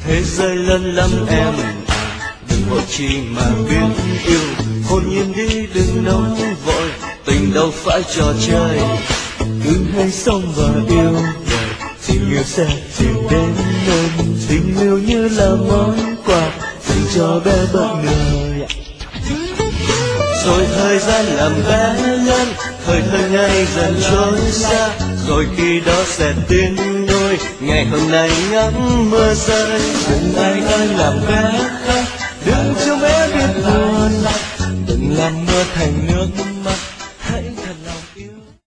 thế giới lớn lắm em à, đừng vội chi mà biết yêu, hồn nhiên đi đừng nóng vội, tình đâu phải trò chơi, cứ hãy sống và yêu đời, tình yêu sẽ tìm đến nơi, tình yêu như là món quà dành cho bé bất ngờ. Rồi thời gian làm bé lớn, thời thơ ngây dần trôi xa, rồi khi đó sẽ tiến đôi, ngày hôm nay ngắm mưa rơi. Đừng ai ơi làm bé khóc, đừng cho bé biết buồn, đừng làm mưa thành nước